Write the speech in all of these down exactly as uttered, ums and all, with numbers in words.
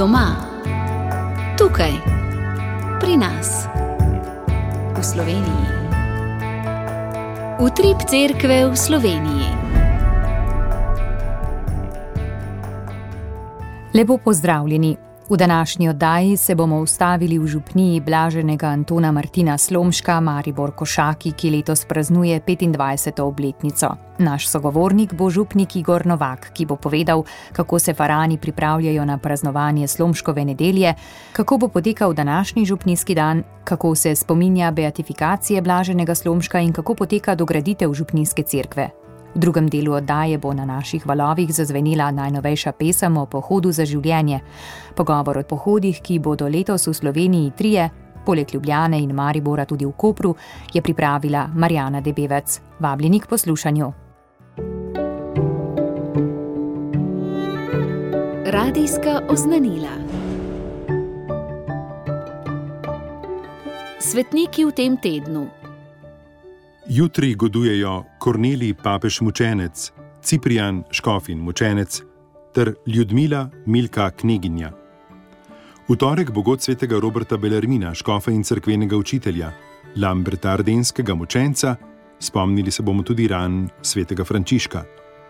Doma, tukaj, pri nas, v Sloveniji. Utrip cerkve v Sloveniji. Lepo pozdravljeni. V današnji oddaji se bomo ustavili v župniji blaženega Antona Martina Slomška, Maribor Košaki, ki letos praznuje petindvajseto obletnico. Naš sogovornik bo župnik Igor Novak, ki bo povedal, kako se farani pripravljajo na praznovanje Slomškove nedelje, kako bo potekal današnji župnijski dan, kako se spominja beatifikacije blaženega Slomška in kako poteka dograditev župnijske cerkve. V drugem delu oddaje bo na naših valovih zazvenela najnovejša pesem o pohodu za življenje. Pogovor o pohodih, ki bodo letos v Sloveniji trije, poleg Ljubljane in Maribora tudi v Kopru, je pripravila Marjana Debevec. Vabljeni k poslušanju. Radijska oznanila. Svetniki v tem tednu. Jutri godujejo Kornelij papež mučenec, Ciprijan škof in mučenec ter Ljudmila Milka kneginja. V torek bo god svetega Roberta Belarmina, škofa in cerkvenega učitelja, Lamberta ardenskega mučenca, spomnili se bomo tudi ran svetega Frančiška.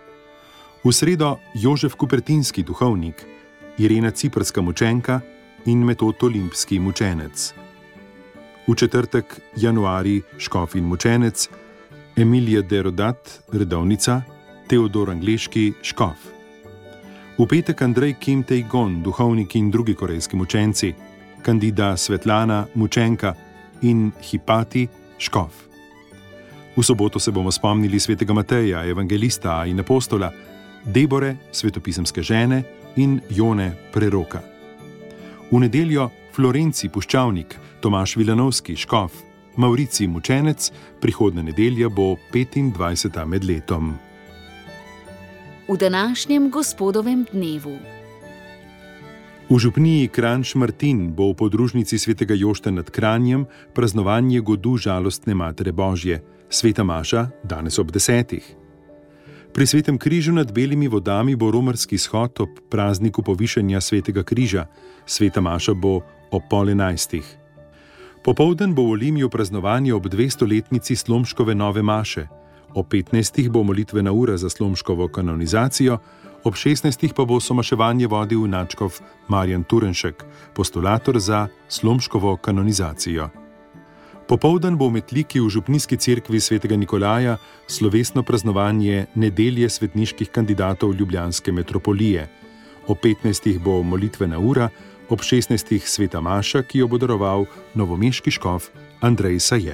V sredo Jožef Kupertinski duhovnik, Irena Ciprska mučenka in Metod olimpski mučenec. V četrtek januarij škof in mučenec, Emilija de Rodat, redovnica, Teodor Angleški, škof. V petek Andrej Kim Tej-gon, duhovnik in drugi korejski mučenci, Kandida Svetlana, mučenka in Hipati, škof. V soboto se bomo spomnili svetega Mateja, evangelista in apostola, Debore, svetopisemske žene in Jone, preroka. V nedeljo Florenci puščavnik, Tomaž Vilanovski, škof, Maurici mučenec, prihodne nedelja bo petindvajseta med letom. V današnjem gospodovem dnevu. V župniji Kranj-Šmartin bo v podružnici svetega Jošta nad Kranjem praznovanje godu žalostne Matere Božje, sveta maša, danes ob desetih. Pri svetem križu nad belimi vodami bo romarski shod ob prazniku povišanja svetega križa, sveta maša bo ob pol enajstih. Popoldan bo v Olimju praznovanje ob dvestoletnici Slomškove nove maše, ob petnajstih bo molitvena ura za Slomškovo kanonizacijo, ob šestnajstih pa bo somaševanje vodil nadškof Marjan Turenšek, postulator za Slomškovo kanonizacijo. Popoldan bo v Metliki v župnijski cerkvi svetega Nikolaja slovesno praznovanje nedelje svetniških kandidatov ljubljanske metropolije. Ob petnajstih bo molitvena ura, ob šestnajstih sveta maša, ki jo bo daroval novomeški škof Andrej Saje.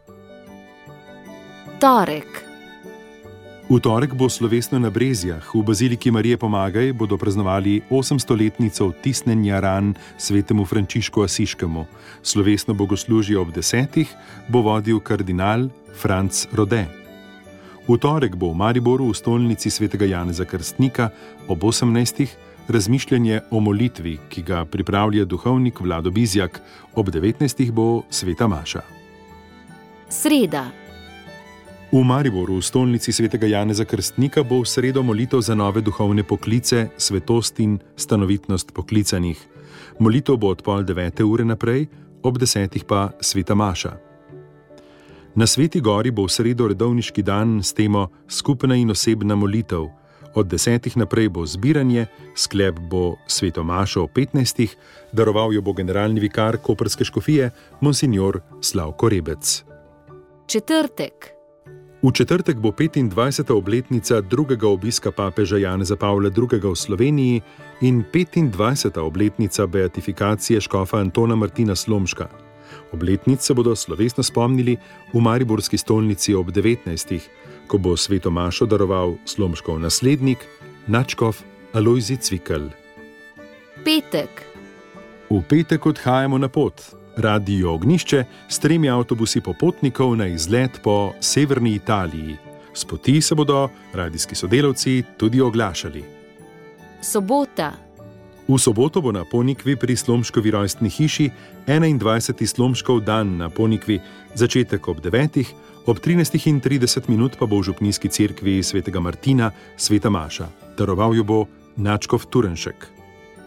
Torek. V torek bo slovesno na Brezjah, v baziliki Marije Pomagaj bodo praznovali osemstoletnico vtisnjenja ran svetemu Frančišku Asiškemu. Slovesno bogoslužje ob desetih bo vodil kardinal Franc Rode. V torek bo v Mariboru v stolnici svetega Janeza Krstnika ob osemnajstih razmišljanje o molitvi, ki ga pripravlja duhovnik Vlado Bizjak, ob devetnajstih bo sveta maša. Sreda. V Mariboru v stolnici svetega Janeza Krstnika bo v sredo molitev za nove duhovne poklice, svetost in stanovitnost poklicanih. Molitev bo od pol devete ure naprej, ob desetih pa sveta maša. Na Sveti gori bo v sredo redovniški dan s temo skupna in osebna molitev. Od desetih naprej bo zbiranje, sklep bo sveto mašo ob petnajstih, daroval jo bo generalni vikar koprske škofije, monsignor Slavko Rebec. Četrtek. V četrtek bo petindvajseta obletnica drugega obiska papeža Janeza Pavla drugega v Sloveniji in petindvajseta obletnica beatifikacije škofa Antona Martina Slomška. Obletnic se bodo slovesno spomnili v mariborski stolnici ob devetnajstih, ko bo sveto mašo daroval Slomškov naslednik, nadškof Alojzij Cvikl. Petek. V petek odhajamo na pot. Radio Ognjišče s tremi avtobusi popotnikov na izlet po severni Italiji. S poti se bodo radijski sodelavci tudi oglašali. Sobota. V soboto bo na Ponikvi pri Slomškovi rojstni hiši enaindvajseti Slomškov dan na Ponikvi, začetek ob devetih, ob trinajstih in trideset minut pa bo v župnijski cerkvi svetega Martina sveta maša. Daroval jo bo nadškof Turenšek.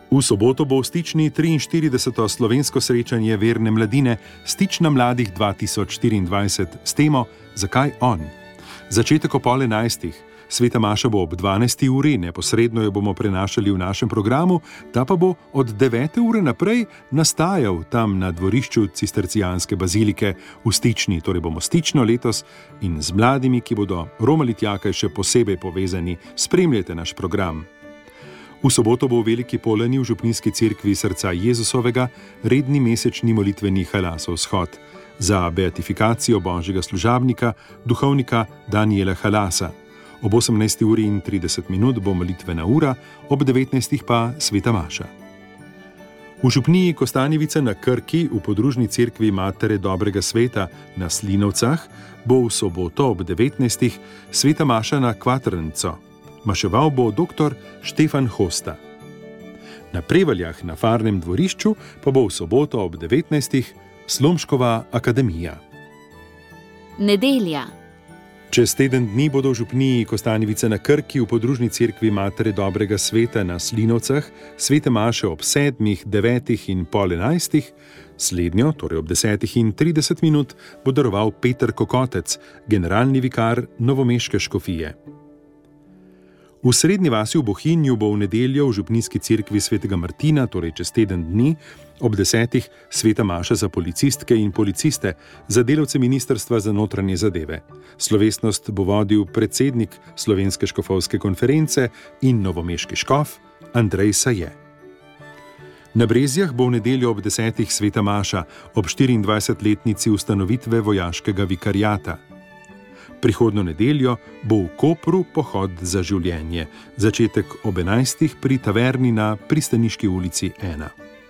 V soboto bo v Stični triinštirideseto slovensko srečanje verne mladine Stična mladih dva tisoč štiriindvajset s temo Zakaj on? Začetek ob pol enajstih. Sveta maša bo ob dvanajsti uri, neposredno jo bomo prenašali v našem programu, ta pa bo od devete ure naprej nastajal tam na dvorišču cistercijanske bazilike v Stični, torej bomo stično letos in z mladimi, ki bodo romali tja, kaj še posebej povezani, spremljajte naš program. V soboto bo v Veliki Polani v župnijski cerkvi Srca Jezusovega redni mesečni molitveni halasov shod za beatifikacijo božjega služabnika, duhovnika Daniela Halasa. Ob osemnajsti uri in trideset minut bo molitvena ura, ob devetnajstih pa sveta maša. V župniji Kostanjevica na Krki v podružni cerkvi Matere Dobrega sveta na Slinovcah bo v soboto ob devetnajstih sveta maša na Kvatrnco. Maševal bo doktor Štefan Hosta. Na Prevaljah na farnem dvorišču pa bo v soboto ob devetnajstih Slomškova akademija. Nedelja. Čez teden dni bodo v župniji Kostanjevica na Krki v podružni cerkvi Matere Dobrega sveta na Slinovcah svete maše ob sedmih, devetih in pol enajstih, slednjo, torej ob desetih in trideset minut, bo daroval Peter Kokotec, generalni vikar novomeške škofije. V Srednji vasi v Bohinju bo v nedeljo v župnijski cerkvi svetega Martina, torej čez teden dni, ob desetih sveta maša za policistke in policiste, za delavce Ministrstva za notranje zadeve. Slovesnost bo vodil predsednik Slovenske škofovske konference in novomeški škof Andrej Saje. Na Brezjah bo v nedeljo ob desetih sveta maša ob štiriindvajsetletnici ustanovitve vojaškega vikariata. Prihodnjo nedeljo bo v Kopru pohod za življenje, začetek ob enajstih pri taverni na Pristaniški ulici ena.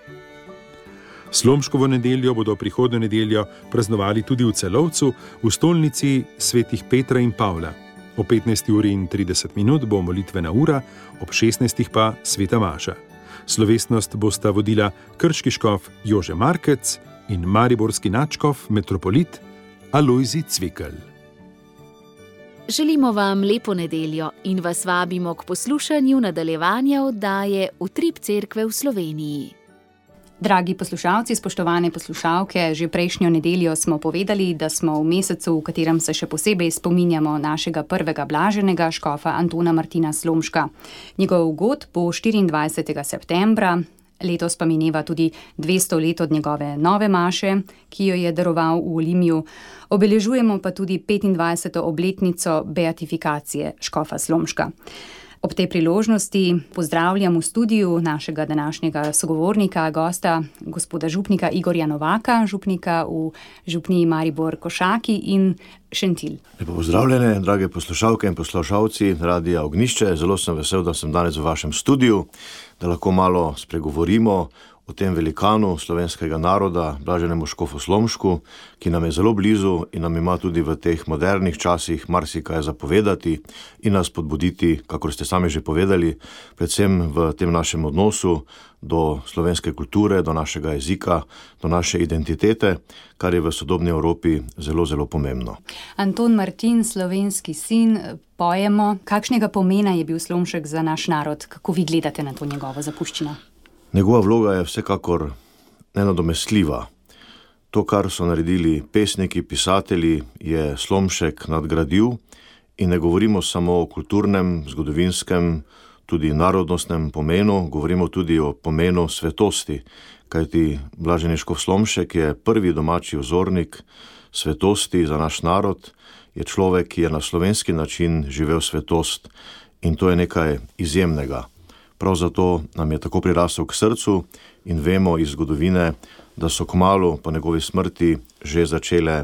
Slomškovo nedeljo bodo prihodnjo nedeljo praznovali tudi v Celovcu, v stolnici svetih Petra in Pavla. O petnajsti uri in trideset minut bo molitvena ura, ob šestnajstih pa sveta maša. Slovesnost bosta vodila krški škof Jože Markec in mariborski nadškof metropolit Alojzij Cvikl. Želimo vam lepo nedeljo in vas vabimo k poslušanju nadaljevanja oddaje Utrip cerkve v Sloveniji. Dragi poslušalci, spoštovane poslušalke, že prejšnjo nedeljo smo povedali, da smo v mesecu, v katerem se še posebej spominjamo našega prvega blaženega škofa Antona Martina Slomška. Njegov god bo štiriindvajsetega septembra, letos pa mineva tudi dvesto let od njegove nove maše, ki jo je daroval v Olimju. Obeležujemo pa tudi petindvajseto obletnico beatifikacije škofa Slomška. Ob tej priložnosti pozdravljam v studiu našega današnjega sogovornika, gosta, gospoda župnika Igorja Novaka, župnika v župniji Maribor Košaki in Šentilj. Lepo pozdravljene, drage poslušalke in poslušalci Radia Ognjišče. Zelo sem vesel, da sem danes v vašem studiu, da lahko malo spregovorimo o tem velikanu slovenskega naroda, blaženemu škofu Slomšku, ki nam je zelo blizu in nam ima tudi v teh modernih časih marsikaj zapovedati in nas podbuditi, kakor ste sami že povedali, predvsem v tem našem odnosu do slovenske kulture, do našega jezika, do naše identitete, kar je v sodobni Evropi zelo, zelo pomembno. Anton Martin, slovenski sin, pojemo. Kakšnega pomena je bil Slomšek za naš narod? Kako vi gledate na to njegovo zapuščino? Njegova vloga je vsekakor nenadomestljiva. To, kar so naredili pesniki, pisatelji, je Slomšek nadgradil in ne govorimo samo o kulturnem, zgodovinskem, tudi narodnostnem pomenu, govorimo tudi o pomenu svetosti, kajti blaženi škof Slomšek je prvi domači vzornik svetosti za naš narod, je človek, ki je na slovenski način živel svetost in to je nekaj izjemnega. Prav zato nam je tako prirasel k srcu in vemo iz zgodovine, da so kmalu po njegovi smrti že začele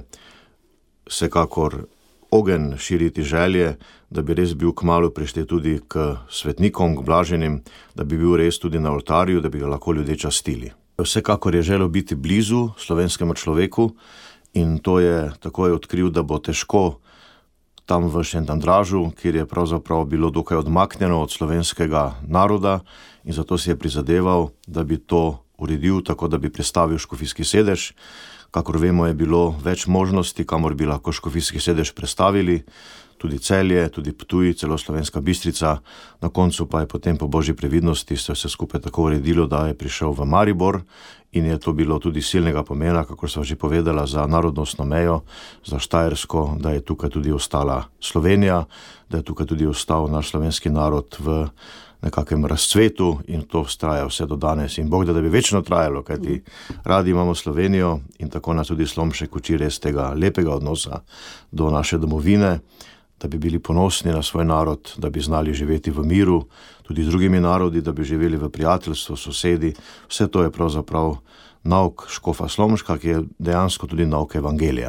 vsekakor ogenj širiti želje, da bi res bil kmalu prištet tudi k svetnikom, k blaženim, da bi bil res tudi na oltarju, da bi ga lahko ljudje častili. Vsekakor je želel biti blizu slovenskemu človeku in to je takoj odkril, da bo težko tam v Šentandražu, kjer je pravzaprav bilo dokaj odmaknjeno od slovenskega naroda in zato si je prizadeval, da bi to uredil tako, da bi prestavil škofijski sedež. Kakor vemo, je bilo več možnosti, kamor bi lahko škofijski sedež prestavili, tudi Celje, tudi Ptuj, celo Slovenska Bistrica. Na koncu pa je potem po božji previdnosti se vse skupaj tako uredilo, da je prišel v Maribor in je to bilo tudi silnega pomena, kako sva že povedala, za narodnostno mejo, za Štajersko, da je tukaj tudi ostala Slovenija, da je tukaj tudi ostal naš slovenski narod v nekakvem razcvetu in to traja vse do danes. In Bog da, da bi večno trajalo, kajti radi imamo Slovenijo in tako nas tudi Slomšek uči res tega lepega odnosa do naše domovine, da bi bili ponosni na svoj narod, da bi znali živeti v miru, tudi z drugimi narodi, da bi živeli v prijateljstvu, sosedi. Vse to je pravzaprav nauk škofa Slomška, ki je dejansko tudi nauk evangelija.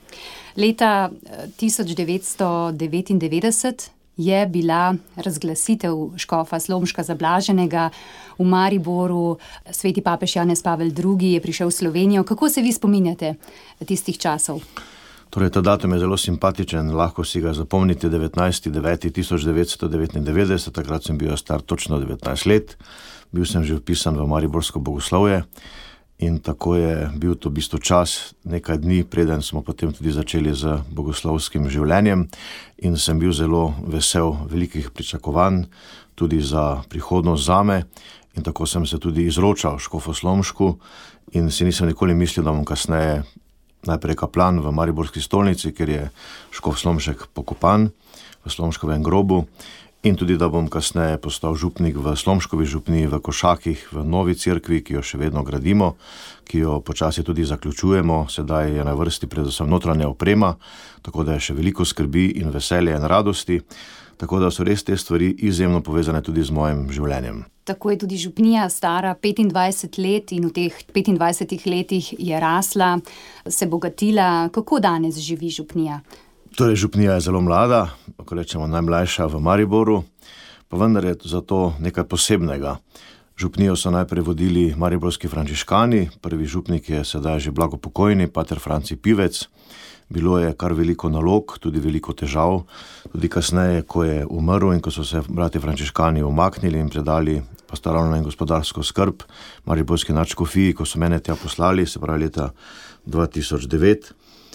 Leta tisoč devetsto devetindevetdeset je bila razglasitev škofa Slomška za blaženega v Mariboru. Sveti papež Janez Pavel drugi je prišel v Slovenijo. Kako se vi spominjate tistih časov? Torej, ta datum je zelo simpatičen, lahko si ga zapomnite, devetnajsti deveti tisoč devetsto devetindevetdeset, takrat sem bil star točno devetnajst let, bil sem že vpisan v mariborsko bogoslovje in tako je bil to v bistvu čas, nekaj dni, preden smo potem tudi začeli z bogoslovskim življenjem in sem bil zelo vesel velikih pričakovanj tudi za prihodnost zame in tako sem se tudi izročal škofu Slomšku in si nisem nikoli mislil, da bom kasneje najprej kaplan v mariborski stolnici, kjer je škof Slomšek pokopan v Slomškovem grobu in tudi, da bom kasneje postal župnik v Slomškovi župniji v Košakih, v novi cerkvi, ki jo še vedno gradimo, ki jo počasi tudi zaključujemo. Sedaj je na vrsti predvsem notranja oprema, tako da je še veliko skrbi in veselje in radosti, tako da so res te stvari izjemno povezane tudi z mojim življenjem. Tako je tudi župnija stara petindvajset let in v teh petindvajsetih letih je rasla, se bogatila. Kako danes živi župnija? Torej, župnija je zelo mlada, lahko rečemo najmlajša v Mariboru, pa vendar je za to nekaj posebnega. Župnijo so najprej vodili mariborski frančiškani, prvi župnik je sedaj že blagopokojni, pater Franci Pivec. Bilo je kar veliko nalog, tudi veliko težav, tudi kasneje, ko je umrl in ko so se bratje frančiškani umaknili in predali pastoralno in gospodarsko skrb mariborski nadškofiji, ko so mene tja poslali, se pravi leta dva tisoč devet,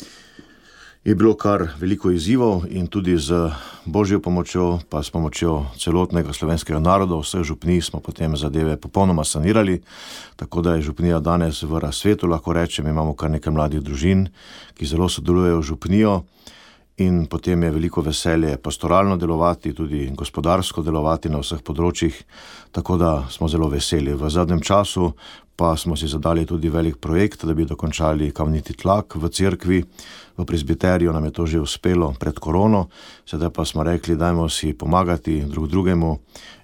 je bilo kar veliko izzivov in tudi z božjo pomočjo, pa s pomočjo celotnega slovenskega naroda, vseh župnij smo potem zadeve popolnoma sanirali, tako da je župnija danes v razcvetu, lahko rečem, imamo kar nekaj mladih družin, ki zelo sodelujejo v župnijo in potem je veliko veselje pastoralno delovati, tudi gospodarsko delovati na vseh področjih, tako da smo zelo veseli. V zadnjem času pa smo si zadali tudi velik projekt, da bi dokončali kamniti tlak v cerkvi, v prezbiteriju nam je to že uspelo pred korono, sedaj pa smo rekli, dajmo si pomagati drug drugemu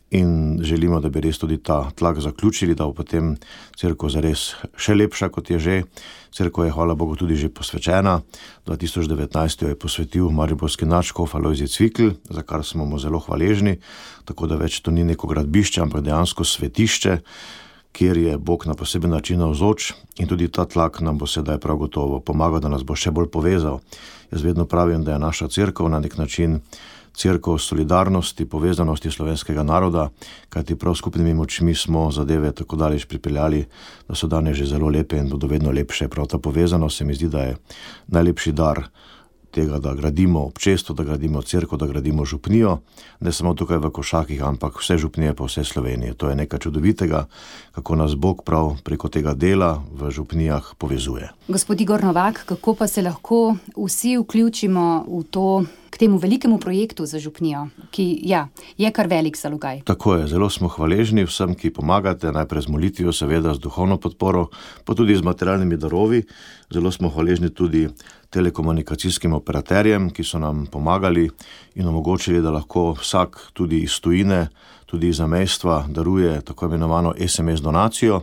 in želimo, da bi res tudi ta tlak zaključili, da bo potem cerkev zares še lepša, kot je že. Cerkev je, hvala Bogu, tudi že posvečena. dva tisoč devetnajst jo je posvetil mariborski nadškof Alojzij Cvikl, za kar smo mu zelo hvaležni, tako da več to ni neko gradbišče, ampak dejansko svetišče, kjer je Bog na poseben način navzoč in tudi ta tlak nam bo sedaj prav gotovo pomagal, da nas bo še bolj povezal. Jaz vedno pravim, da je naša cerkev na nek način cerkev solidarnosti, povezanosti slovenskega naroda, kajti prav skupnimi močmi smo zadeve tako daleč pripeljali, da so danes že zelo lepe in bodo vedno lepše. Prav ta povezanost se mi zdi, da je najlepši dar tega, da gradimo občestvo, da gradimo cerkev, da gradimo župnijo, ne samo tukaj v Košakih, ampak vse župnije po vsej Sloveniji. To je nekaj čudovitega, kako nas Bog prav preko tega dela v župnijah povezuje. Gospod Igor Novak, kako pa se lahko vsi vključimo v to, k temu velikemu projektu za župnijo, ki ja, je kar velik zalogaj? Tako je, zelo smo hvaležni vsem, ki pomagate, najprej z molitvijo, seveda z duhovno podporo, pa tudi z materialnimi darovi. Zelo smo hvaležni tudi telekomunikacijskim operaterjem, ki so nam pomagali in omogočili, da lahko vsak tudi iz tujine, tudi iz zamejstva daruje tako imenovano es em es donacijo.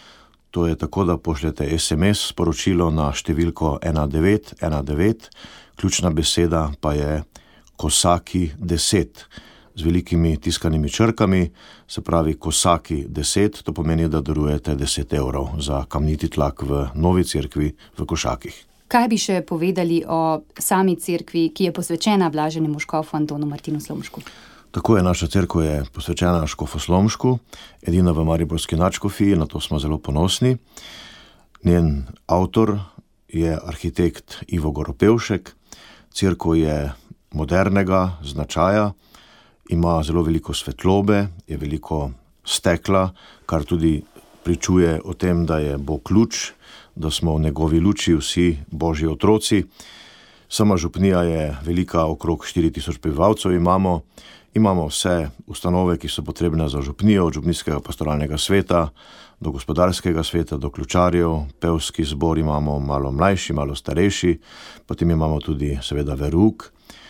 To je tako, da pošljete es em es sporočilo na številko ena devet ena devet, ključna beseda pa je Kosaki deset, z velikimi tiskanimi črkami, se pravi Kosaki deset, to pomeni, da darujete deset evrov za kamniti tlak v novi cerkvi v Košakih. Kaj bi še povedali o sami cerkvi, ki je posvečena blaženemu škofu Antonu Martinu Slomšku? Tako je, naša cerkev je posvečena škofu Slomšku, edina v mariborski nadškofiji, na to smo zelo ponosni. Njen avtor je arhitekt Ivo Goropevšek. Cerkev je modernega značaja, ima zelo veliko svetlobe, je veliko stekla, kar tudi pričuje o tem, da je Bog luč, da smo v njegovi luči vsi božji otroci. Sama župnija je velika, okrog štiri tisoč prebivalcev imamo. Imamo vse ustanove, ki so potrebne za župnijo, od župnijskega pastoralnega sveta do gospodarskega sveta, do ključarjev, pevski zbor imamo malo mlajši, malo starejši, potem imamo tudi seveda verouk.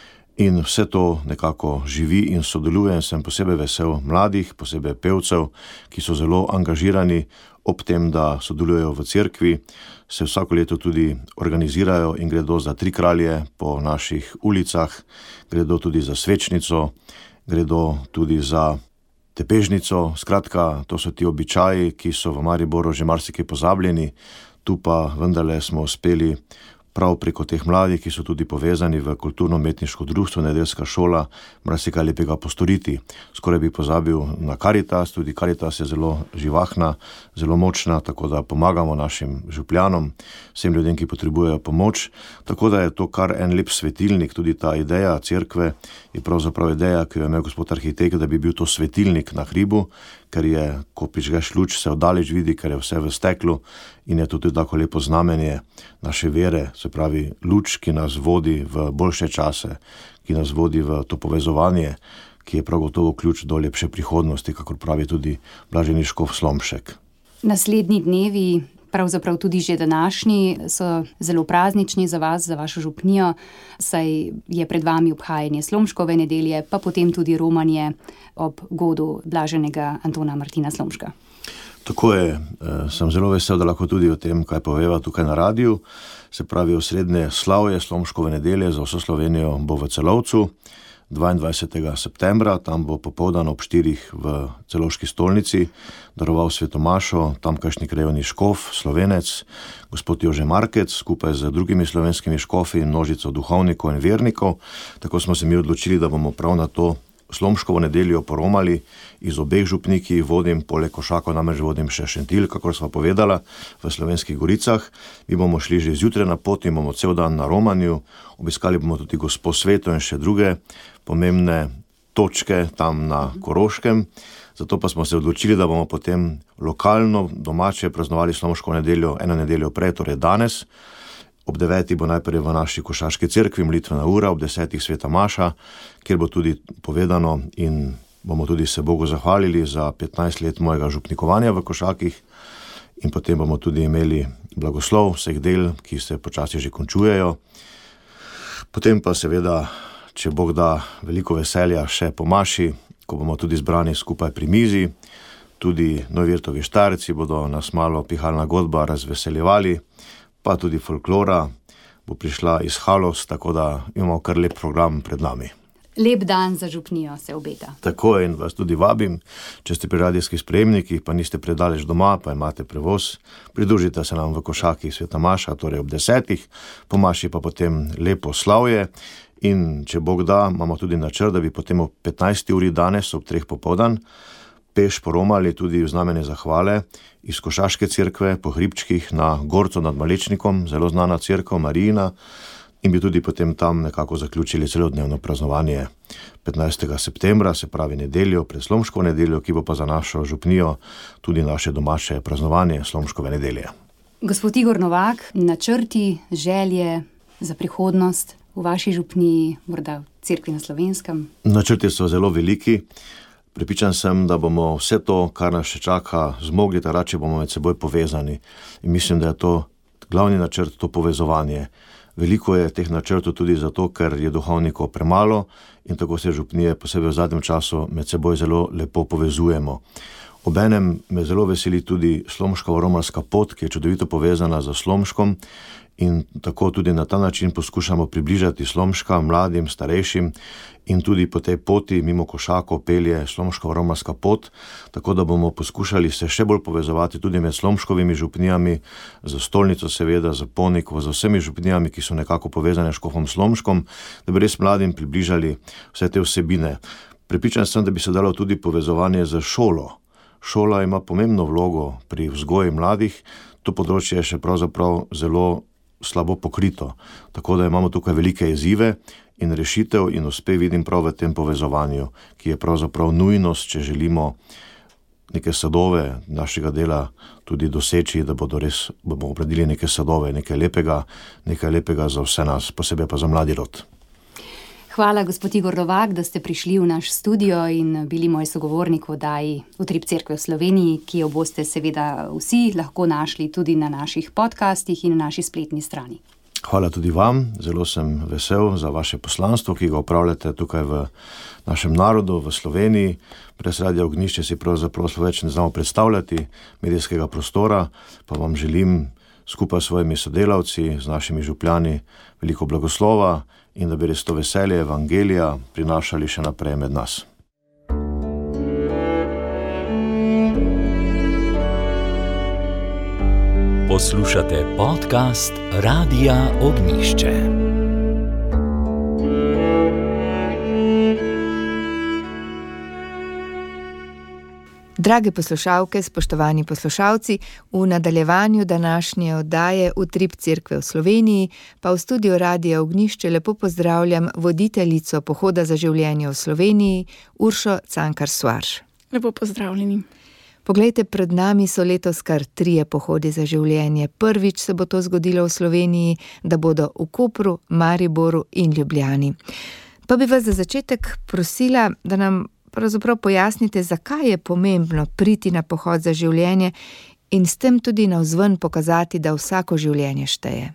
In vse to nekako živi in sodeluje in sem posebej vesel mladih, posebej pevcev, ki so zelo angažirani ob tem, da sodelujejo v cerkvi, se vsako leto tudi organizirajo in gredo za tri kralje po naših ulicah, gredo tudi za svečnico, gredo tudi za tepežnico. Skratka, to so ti običaji, ki so v Mariboru že marsikaj pozabljeni, tu pa vendarle smo uspeli prav preko teh mladih, ki so tudi povezani v kulturno-umetniško društvo, nedeljska šola, marsikaj lepega postoriti. Skoraj bi pozabil na Karitas, tudi Karitas je zelo živahna, zelo močna, tako da pomagamo našim župljanom, vsem ljudem, ki potrebujejo pomoč. Tako da je to kar en lep svetilnik, tudi ta ideja cerkve je pravzaprav ideja, ki jo je imel gospod arhitekt, da bi bil to svetilnik na hribu, ker je, ko prižgeš luč, se oddaleč vidi, ker je vse v steklu in je to tudi tako lepo znamenje naše vere, se pravi luč, ki nas vodi v boljše čase, ki nas vodi v to povezovanje, ki je prav gotovo ključ do lepše prihodnosti, kakor pravi tudi blaženi škof Slomšek. Naslednji dnevi, pravzaprav tudi že današnji, so zelo praznični za vas, za vašo župnijo, saj je pred vami obhajanje Slomškove nedelje, pa potem tudi romanje ob godu blaženega Antona Martina Slomška. Tako je, sem zelo vesel, da lahko tudi o tem kaj poveva tukaj na radiju. Se pravi, osrednje slavje Slomškove nedelje za vso Slovenijo bo v Celovcu dvaindvajsetega septembra, tam bo popoldan ob štirih v Celovški stolnici daroval svetomašo tamkajšnji krajevni škof, Slovenec, gospod Jože Markec, skupaj z drugimi slovenskimi škofi in množico duhovnikov in vernikov. Tako smo se mi odločili, da bomo prav na to Slomškovo nedeljo poromali iz obeh župnij, ki jih vodim, poleg Košakov namreč vodim še Šentilj, kakor sva povedala, v Slovenskih goricah. Mi bomo šli že zjutraj na pot in bomo cel dan na romanju, obiskali bomo tudi Gospo Sveto in še druge pomembne točke tam na Koroškem. Zato pa smo se odločili, da bomo potem lokalno domače praznovali Slomškovo nedeljo eno nedeljo prej, torej danes. Ob devetih bo najprej v naši košaški cerkvi molitvena ura, ob desetih sveta maša, kjer bo tudi povedano in bomo tudi se Bogu zahvalili za petnajst let mojega župnikovanja v Košakih in potem bomo tudi imeli blagoslov vseh del, ki se počasi že končujejo. Potem pa seveda, če Bog da, veliko veselja še po maši, ko bomo tudi zbrani skupaj pri mizi, tudi Neuwirtovi Štajerci bodo nas malo pihalna godba razveseljevali, pa tudi folklora bo prišla iz Haloz, tako da imamo kar lep program pred nami. Lep dan za župnijo se obeta. Tako je in vas tudi vabim, če ste pri radijskih sprejemnikih, pa niste predaleč doma, pa imate prevoz, pridružite se nam v Košaki sveta maša, torej ob desetih, po maši pa potem lepo slavje in če Bog da, imamo tudi načrt, da bi potem ob petnajsti uri danes, ob treh popoldan, peš poromali tudi v znamenje zahvale iz Košaške cerkve po hribčkih na Gorco nad Malečnikom, zelo znana cerkev Marijina, in bi tudi potem tam nekako zaključili celodnevno praznovanje petnajstega septembra, se pravi nedeljo, pred Slomškovo nedeljo, ki bo pa za našo župnijo tudi naše domače praznovanje Slomškove nedelje. Gospod Igor Novak, načrti, želje za prihodnost v vaši župniji, morda v cerkvi na Slovenskem? Načrti so zelo veliki. Prepričan sem, da bomo vse to, kar nas še čaka, zmogli, takrat, če bomo med seboj povezani. In mislim, da je to glavni načrt, to povezovanje. Veliko je teh načrtov tudi zato, ker je duhovnikov premalo in tako se župnije, posebej v zadnjem času, med seboj zelo lepo povezujemo. Obenem me zelo veseli tudi Slomško-romarska pot, ki je čudovito povezana z Slomškom in tako tudi na ta način poskušamo približati Slomška mladim, starejšim in tudi po tej poti mimo Košakov pelje Slomško-romarska pot, tako da bomo poskušali se še bolj povezovati tudi med Slomškovimi župnijami, z stolnico seveda, z Ponikvo, z vsemi župnijami, ki so nekako povezane s škofom Slomškom, da bi res mladim približali vse te vsebine. Prepričan sem, da bi se dalo tudi povezovanje z šolo. Šola ima pomembno vlogo pri vzgoji mladih, to področje je še pravzaprav zelo slabo pokrito. Tako da imamo tukaj velike izzive in rešitev in uspeh vidim prav v tem povezovanju, ki je pravzaprav nujnost, če želimo neke sadove našega dela tudi doseči, da bodo res, bomo obradili neke sadove, nekaj lepega, nekaj lepega za vse nas, posebej pa za mladi rod. Hvala, gospod Igor Novak, da ste prišli v naš studio in bili moj sogovornik v oddaji Utrip cerkve v Sloveniji, ki jo boste seveda vsi lahko našli tudi na naših podcastih in na naši spletni strani. Hvala tudi vam, zelo sem vesel za vaše poslanstvo, ki ga opravljate tukaj v našem narodu, v Sloveniji. Brez Radia Ognjišče si pravzaprav več ne znamo predstavljati medijskega prostora, pa vam želim skupaj s svojimi sodelavci, z našimi župljani, veliko blagoslova in da bi res to veselje evangelija prinašali še naprej med nas. Poslušate podcast Radia Ognjišče. Drage poslušalke, spoštovani poslušalci, v nadaljevanju današnje oddaje Utrip cerkve v Sloveniji pa v studiu Radia Ognjišče lepo pozdravljam voditeljico Pohoda za življenje v Sloveniji, Uršo Cankar-Soares. Lepo pozdravljeni. Poglejte, pred nami so letos kar trije pohodi za življenje. Prvič se bo to zgodilo v Sloveniji, da bodo v Kopru, Mariboru in Ljubljani. Pa bi vas za začetek prosila, da nam pravzaprav pojasnite, zakaj je pomembno priti na pohod za življenje in s tem tudi navzven pokazati, da vsako življenje šteje.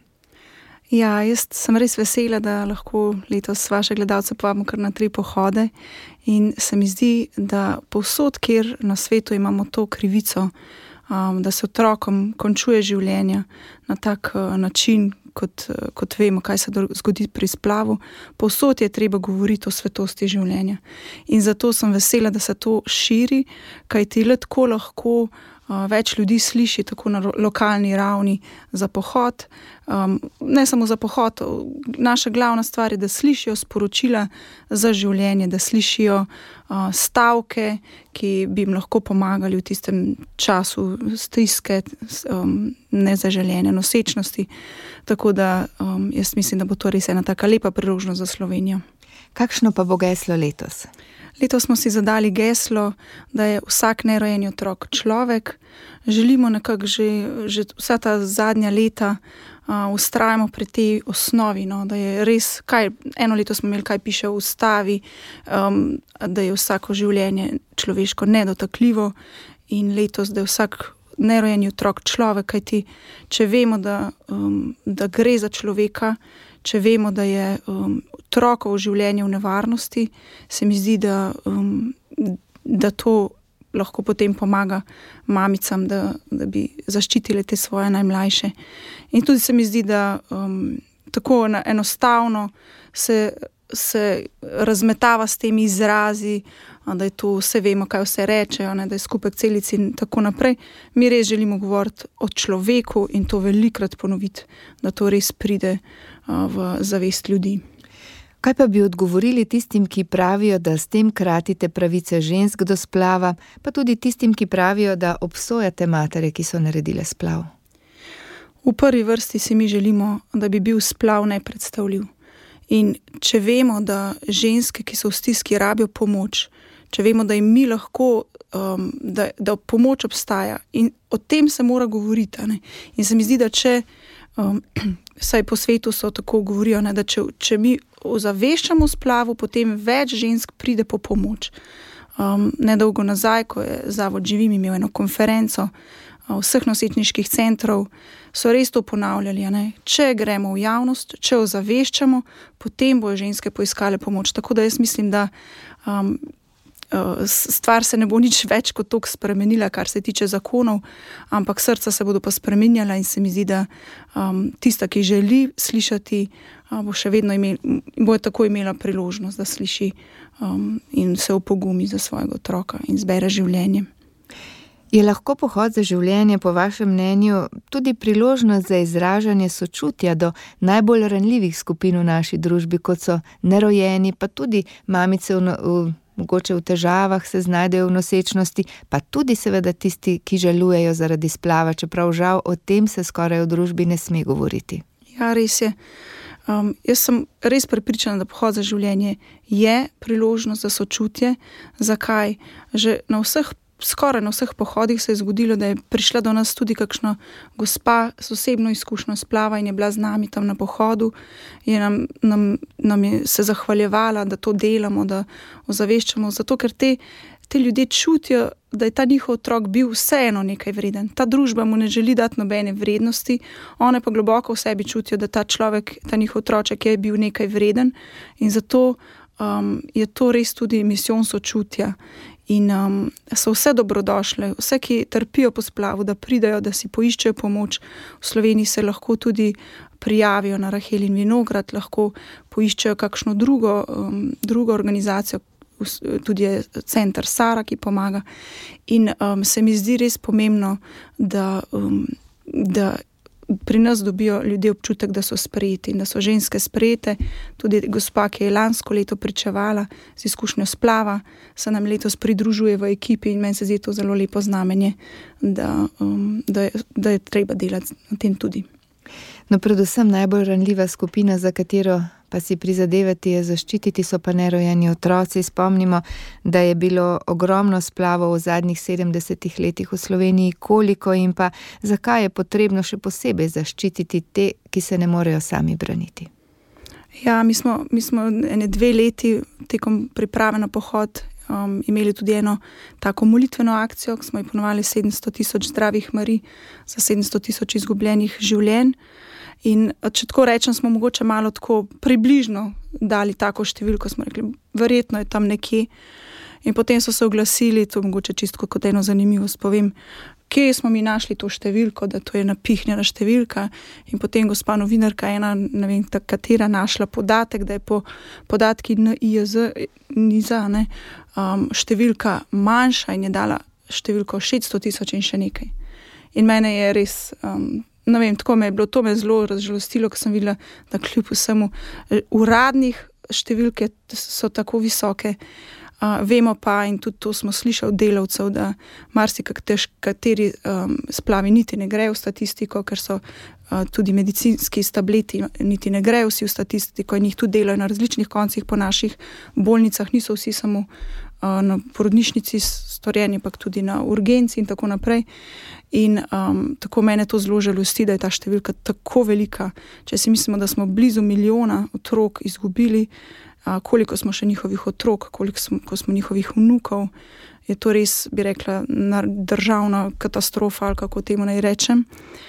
Ja, jaz sem res vesela, da lahko letos vaše gledalce povabimo kar na tri pohode in se mi zdi, da povsod, kjer na svetu imamo to krivico, um, da se otrokom končuje življenje na tak uh, način, kot, kot vemo, kaj se zgodi pri splavu, povsod je treba govoriti o svetosti življenja. In zato sem vesela, da se to širi, kajti le tako lahko uh, več ljudi sliši tako na lokalni ravni za pohod. Um, ne samo za pohod, naša glavna stvar je, da slišijo sporočila za življenje, da slišijo uh, stavke, ki bi jim lahko pomagali v tistem času stiske, um, nezaželjene nosečnosti. Tako da um, jaz mislim, da bo to res ena taka lepa priložnost za Slovenijo. Kakšno pa bo geslo letos? Letos smo si zadali geslo, da je vsak nerojeni otrok človek. Želimo nekako že, že vsa ta zadnja leta uh, vztrajamo pri tej osnovi, no, da je res, kaj, eno leto smo imeli, kaj piše v ustavi, um, da je vsako življenje človeško nedotakljivo in letos, da je vsak nerojeni otrok človek, kajti če vemo, da, um, da gre za človeka, če vemo, da je um, otrokovo življenje v nevarnosti, se mi zdi, da, um, da to lahko potem pomaga mamicam, da, da bi zaščitile te svoje najmlajše. In tudi se mi zdi, da um, tako enostavno se, se razmetava s temi izrazi, da je to vse vemo, kaj vse rečejo, ne, da je skupek celic in tako naprej. Mi res želimo govoriti o človeku in to velikrat ponoviti, da to res pride uh, v zavest ljudi. Kaj pa bi odgovorili tistim, ki pravijo, da s tem kratite pravice žensk do splava, pa tudi tistim, ki pravijo, da obsojate matere, ki so naredile splav? V prvi vrsti si mi želimo, da bi bil splav nepredstavljiv. In če vemo, da ženske, ki so v stiski, rabijo pomoč, če vemo, da jim mi lahko, um, da, da pomoč obstaja in o tem se mora govoriti. Ne? In se mi zdi, da če, um, saj po svetu so tako govorijo, ne, da če, če mi ozaveščamo splavu, potem več žensk pride po pomoč. Um, nedolgo nazaj, ko je Zavod Živim imel eno konferenco uh, vseh nosečniških centrov, so res to ponavljali. Ne? Če gremo v javnost, če ozaveščamo, potem bojo ženske poiskale pomoč. Tako da jaz mislim, da um, stvar se ne bo nič več kot toliko spremenila, kar se tiče zakonov, ampak srca se bodo pa spremenjala in se mi zdi, da um, tista, ki želi slišati, uh, bo še vedno imel, bo tako imela priložnost, da sliši um, in se opogumi za svojega otroka in zbere življenje. Je lahko pohod za življenje po vašem mnenju tudi priložnost za izražanje sočutja do najbolj ranljivih skupin v naši družbi, kot so nerojeni, pa tudi mamice v, v mogoče v težavah se znajdejo v nosečnosti, pa tudi seveda tisti, ki žalujejo zaradi splava, čeprav žal o tem se skoraj v družbi ne sme govoriti. Ja, res je. Um, jaz sem res prepričana, da pohod za življenje je priložnost za sočutje. Zakaj? Že na vseh, skoraj na vseh pohodih se je zgodilo, da je prišla do nas tudi kakšna gospa s osebno izkušnjo splava in je bila z nami tam na pohodu. Je nam, nam, nam je se zahvaljevala, da to delamo, da ozaveščamo, zato ker te, te ljudje čutijo, da je ta njihov otrok bil vseeno nekaj vreden. Ta družba mu ne želi dati nobene vrednosti, one pa globoko v sebi čutijo, da ta človek, ta njihov otroček je bil nekaj vreden in zato um, je to res tudi misijon sočutja. In um, so vse dobrodošle, vse, ki trpijo po splavu, da pridajo, da si poiščejo pomoč. V Sloveniji se lahko tudi prijavijo na Rahel in Vinograd, lahko poiščejo kakšno drugo, um, drugo organizacijo, tudi je center Sara, ki pomaga. In um, se mi zdi res pomembno, da, um, da pri nas dobijo ljudje občutek, da so sprejeti in da so ženske sprejete. Tudi gospa, ki je lansko leto pričevala z izkušnjo splava, se nam letos pridružuje v ekipi in meni se zdi to zelo lepo znamenje, da, um, da, je, da je treba delati na tem tudi. No, predvsem najbolj ranljiva skupina, za katero pa si prizadevati je zaščititi, so pa nerojeni otroci. Spomnimo, da je bilo ogromno splavov v zadnjih sedemdesetih letih v Sloveniji, koliko in pa zakaj je potrebno še posebej zaščititi te, ki se ne morejo sami braniti. Ja, mi smo, mi smo ene dve leti tekom priprave na pohod um, imeli tudi eno tako molitveno akcijo, ki smo jo ponovali sedemsto tisoč zdravih Marij za sedemsto tisoč izgubljenih življenj. In če tako rečem, smo mogoče malo tako približno dali tako številko, smo rekli, verjetno je tam nekje. In potem so se oglasili, to mogoče čisto kot eno zanimivost povem, kje smo mi našli to številko, da to je napihnjena številka. In potem gospa novinarka ena, ne vem, katera našla podatek, da je po podatki N I J Z, niza, ne, um, številka manjša in je dala številko šeststo tisoč in še nekaj. In mene je res... Um, Ne vem, tako me je bilo, to me zelo razžalostilo, ko sem videla, da kljub vsemu uradnih številke so tako visoke. Uh, vemo pa, in tudi to smo slišali od delavcev, da marsikateri um, splavi niti ne grejo v statistiko, ker so uh, tudi medicinski tableti niti ne grejo vsi v statistiko in jih tudi delajo na različnih koncih po naših bolnicah, niso vsi samo uh, na porodnišnici storjeni, pa tudi na urgenci in tako naprej. In um, tako mene to zelo žalosti, da je ta številka tako velika. Če si mislimo, da smo blizu milijona otrok izgubili, a, koliko smo še njihovih otrok, koliko smo, ko smo njihovih vnukov, je to res, bi rekla, državna katastrofa, ali kako temu naj rečem.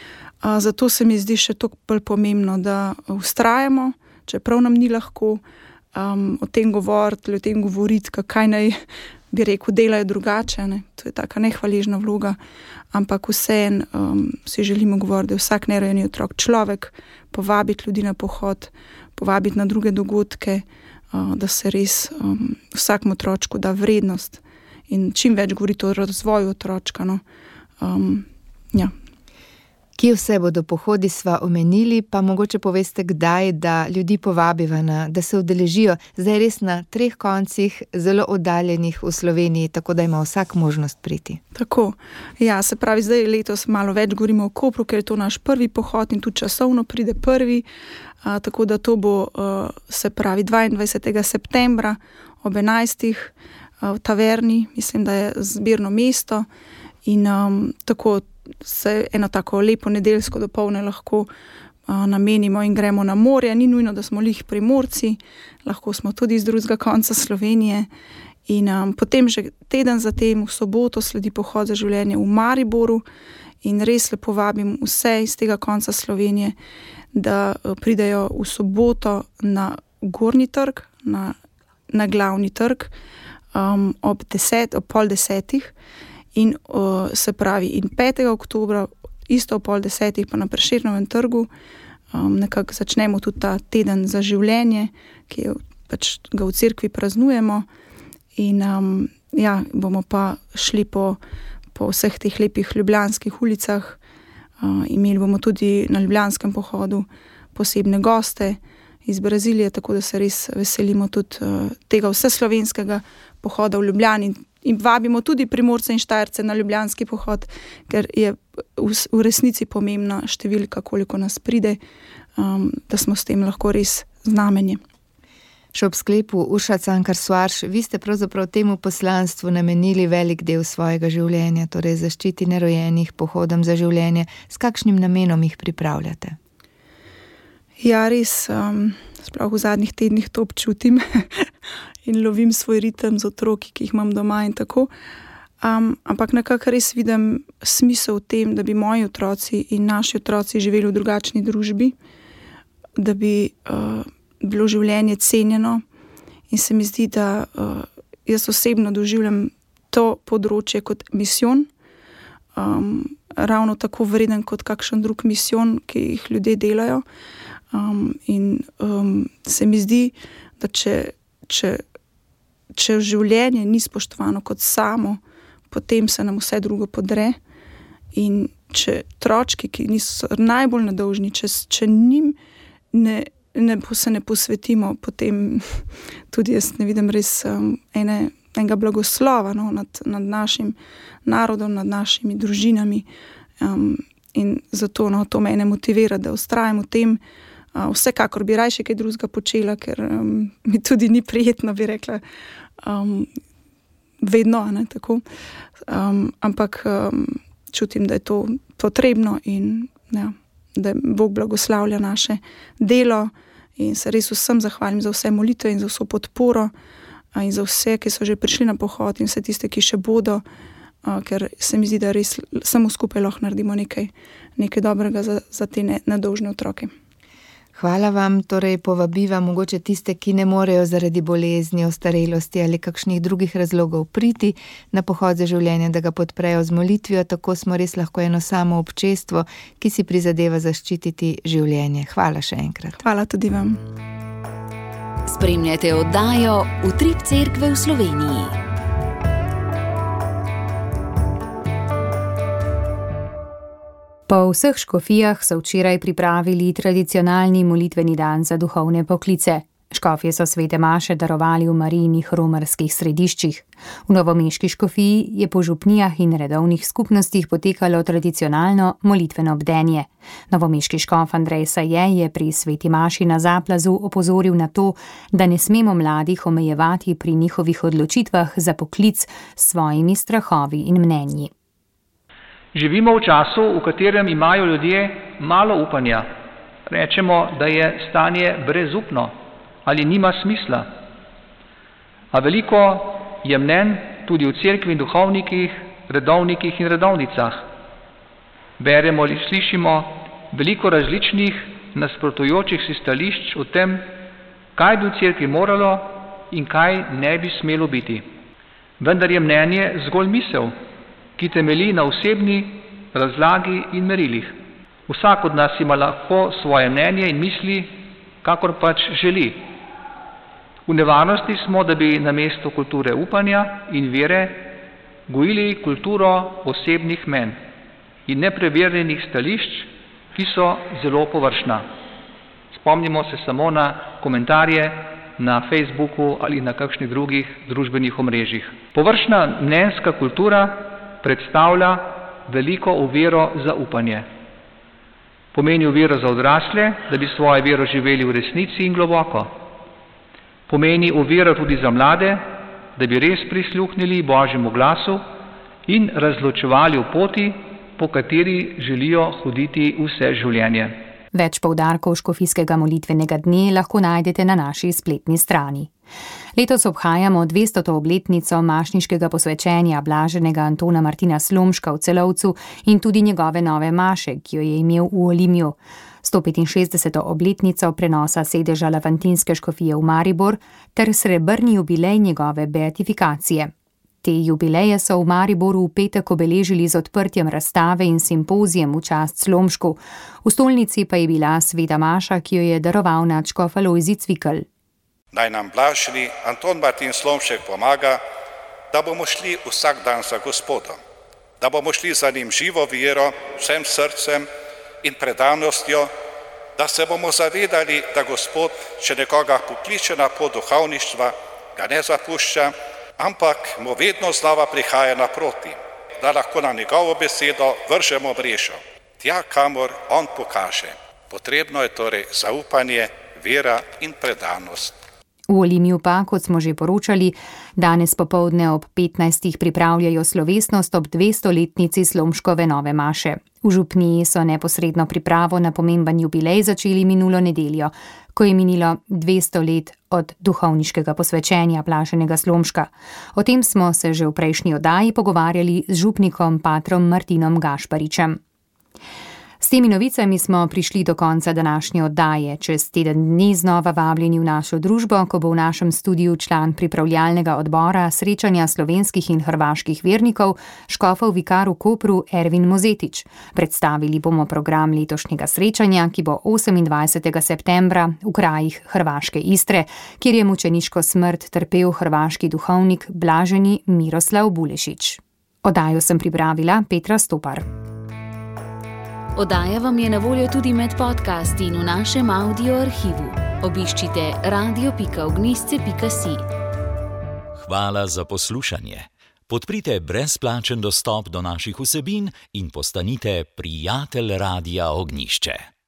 A, zato se mi zdi še toliko bolj pomembno, da vztrajamo, čeprav nam ni lahko um, o tem govoriti, o tem govoriti, kaj naj, bi rekel, delajo drugače, ne? To je taka nehvaležna vloga, ampak vseeno um, si želimo govoriti, da je vsak nerojeni otrok človek, povabiti ljudi na pohod, povabiti na druge dogodke, uh, da se res um, vsakmu otročku da vrednost in čim več govoriti o razvoju otročka. No? Um, ja. Kje vse bodo pohodi, sva omenili, pa mogoče poveste kdaj, da ljudi povabiva, na, da se udeležijo. Zdaj res na treh koncih, zelo oddaljenih v Sloveniji, tako da ima vsak možnost priti. Tako, ja, se pravi, zdaj letos malo več govorimo o Kopru, ker je to naš prvi pohod in tudi časovno pride prvi, a, tako da to bo, a, se pravi, dvaindvajsetega septembra ob enajstih a, v taverni, mislim, da je zbirno mesto in a, tako se eno tako lepo nedeljsko dopoldne lahko a, namenimo in gremo na morje. Ni nujno, da smo lih Primorci, lahko smo tudi iz drugega konca Slovenije. In a, potem že teden zatem v soboto sledi pohod za življenje v Mariboru in res lepo vabim vse iz tega konca Slovenije, da a, pridejo v soboto na Gornji trg, na, na glavni trg um, ob, deset, ob pol desetih. In uh, se pravi, in petega oktobra, isto ob pol desetih, pa na Prešernovem trgu, um, nekako začnemo tudi ta teden za življenje, ki je, pač ga v cerkvi praznujemo. In um, ja, bomo pa šli po, po vseh teh lepih ljubljanskih ulicah. Uh, imeli bomo tudi na ljubljanskem pohodu posebne goste iz Brazilije, tako da se res veselimo tudi tega vseslovenskega pohoda v Ljubljani in vabimo tudi Primorce in Štajerce na ljubljanski pohod, ker je v resnici pomembna številka, koliko nas pride, da smo s tem lahko res znamenje. Še ob sklepu, Urša Cankar Soares, vi ste pravzaprav temu poslanstvu namenili velik del svojega življenja, torej zaščiti nerojenih, pohodom za življenje. S kakšnim namenom jih pripravljate? Ja, res, um, sprav v zadnjih tednih to občutim in lovim svoj ritem z otroki, ki jih imam doma in tako. Um, ampak nekako res vidim smisel v tem, da bi moji otroci in naši otroci živeli v drugačni družbi, da bi uh, bilo življenje cenjeno in se mi zdi, da uh, jaz osebno doživljam to področje kot misijon, um, ravno tako vreden kot kakšen drug misijon, ki jih ljudje delajo. Um, in um, se mi zdi, da če, če, če življenje ni spoštovano kot samo, potem se nam vse drugo podre. In če otročki, ki niso najbolj nedolžni, če, če njim ne Ne, se ne posvetimo, potem tudi jaz ne vidim res um, ene, enega blagoslova no, nad, nad našim narodom, nad našimi družinami. Um, in zato no, to mene motivira, da vztrajam v tem. Uh, vsekakor bi rajše kaj drugega počela, ker um, mi tudi ni prijetno, bi rekla, um, vedno, ne, tako. Um, ampak um, čutim, da je to potrebno in ja, da Bog blagoslavlja naše delo in se res vsem zahvalim za vse molitve in za vso podporo in za vse, ki so že prišli na pohod in vse tiste, ki še bodo, ker se mi zdi, da res samo skupaj lahko naredimo nekaj, nekaj dobrega za, za te nedolžne otroke. Hvala vam, torej povabiva mogoče tiste, ki ne morejo zaradi bolezni, ostarelosti ali kakšnih drugih razlogov priti na pohod za življenje, da ga podprejo z molitvijo, tako smo res lahko eno samo občestvo, ki si prizadeva zaščititi življenje. Hvala še enkrat. Hvala tudi vam. Spremljate oddajo Utrip Cerkve v Sloveniji. Po vseh škofijah so včeraj pripravili tradicionalni molitveni dan za duhovne poklice. Škofje so svete maše darovali v Marijinih romarskih središčih. V novomeški škofiji je po župnijah in redovnih skupnostih potekalo tradicionalno molitveno bdenje. Novomeški škof Andrej Saje je pri sveti maši na Zaplazu opozoril na to, da ne smemo mladih omejevati pri njihovih odločitvah za poklic s svojimi strahovi in mnenji. Živimo v času, v katerem imajo ljudje malo upanja. Rečemo, da je stanje brezupno ali nima smisla. A veliko je mnenj tudi v cerkvi in duhovnikih, redovnikih in redovnicah. Beremo ali slišimo veliko različnih nasprotujočih si stališč o tem, kaj bi v cerkvi moralo in kaj ne bi smelo biti. Vendar je mnenje zgolj misel, ki temelji na osebni razlagi in merilih. Vsak od nas ima lahko svoje mnenje in misli, kakor pač želi. V nevarnosti smo, da bi namesto kulture upanja in vere gojili kulturo osebnih mnenj in nepreverjenih stališč, ki so zelo površna. Spomnimo se samo na komentarje na Facebooku ali na kakšnih drugih družbenih omrežjih. Površna mnenjska kultura predstavlja veliko oviro za upanje. Pomeni oviro za odrasle, da bi svojo vero živeli v resnici in globoko. Pomeni oviro tudi za mlade, da bi res prisluhnili Božjemu glasu in razločevali o poti, po kateri želijo hoditi vse življenje. Več poudarkov škofijskega molitvenega dne lahko najdete na naši spletni strani. Letos obhajamo dvestoto obletnico mašniškega posvečenja blaženega Antona Martina Slomška v Celovcu in tudi njegove nove maše, ki jo je imel v Olimju. sto petinšestdeseto obletnico prenosa sedeža Lavantinske škofije v Maribor ter srebrni jubilej njegove beatifikacije. Te jubileje so v Mariboru v petek obeležili z odprtjem razstave in simpozijem v čast Slomšku. V stolnici pa je bila sveta maša, ki jo je daroval nadškof Alojzij Cvikl. Naj nam blaženi Anton Martin Slomšek pomaga, da bomo šli vsak dan za Gospodom, da bomo šli za njim živo vero, vsem srcem in predanostjo da se bomo zavedali, da Gospod, če nekoga pokliče na pot duhovništva, ga ne zapušča, ampak mu vedno znova prihaja naproti, da lahko na njegovo besedo vržemo mrežo, tja, kamor on pokaže. Potrebno je torej zaupanje, vera in predanost. V Olimju pa, kot smo že poročali, danes popoldne ob petnajstih pripravljajo slovesnost ob dvestoletnici Slomškove nove maše. V župniji so neposredno pripravo na pomemben jubilej začeli minulo nedeljo, ko je minilo dvesto let od duhovniškega posvečenja Blaženega Slomška. O tem smo se že v prejšnji oddaji pogovarjali z župnikom patrom Martinom Gašparičem. S temi novicami smo prišli do konca današnje oddaje. Čez teden dni znova vabljeni v našo družbo, ko bo v našem studiu član pripravljalnega odbora srečanja slovenskih in hrvaških vernikov, škofov vikar v Kopru Ervin Mozetič. Predstavili bomo program letošnjega srečanja, ki bo osemindvajsetega septembra v krajih hrvaške Istre, kjer je mučeniško smrt trpel hrvaški duhovnik blaženi Miroslav Bulešič. Oddajo sem pripravila Petra Stopar. Oddaja vam je na voljo tudi med podcasti in v našem audio arhivu. Obiščite radio pika ognjišče pika si. Hvala za poslušanje. Podprite brezplačen dostop do naših vsebin in postanite prijatelj Radia Ognjišče.